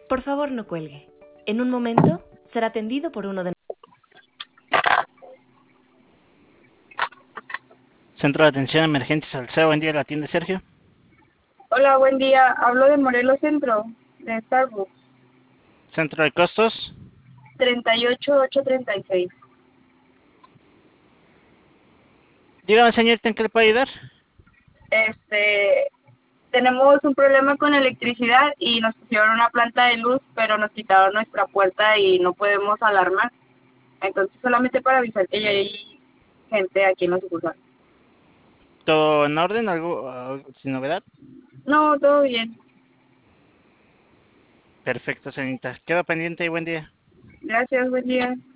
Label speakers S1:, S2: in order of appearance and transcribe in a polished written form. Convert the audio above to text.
S1: Por favor, no cuelgue. En un momento será atendido por uno de...
S2: Centro de Atención a Emergencias Alcea, buen día, ¿la atiende Sergio?
S3: Hola, buen día. Hablo de Morelos Centro, de Starbucks.
S2: Centro de Costos.
S3: 38836.
S2: Dígame, señorita, ¿en qué le puedo ayudar?
S3: Tenemos un problema con electricidad y nos pusieron una planta de luz, pero nos quitaron nuestra puerta y no podemos alarmar. Entonces, solamente para avisar que ya hay gente aquí en la sucursal.
S2: ¿Todo en orden? ¿Algo sin novedad?
S3: No, todo bien.
S2: Perfecto, señorita. Quedo pendiente y buen día.
S3: Gracias, buen día.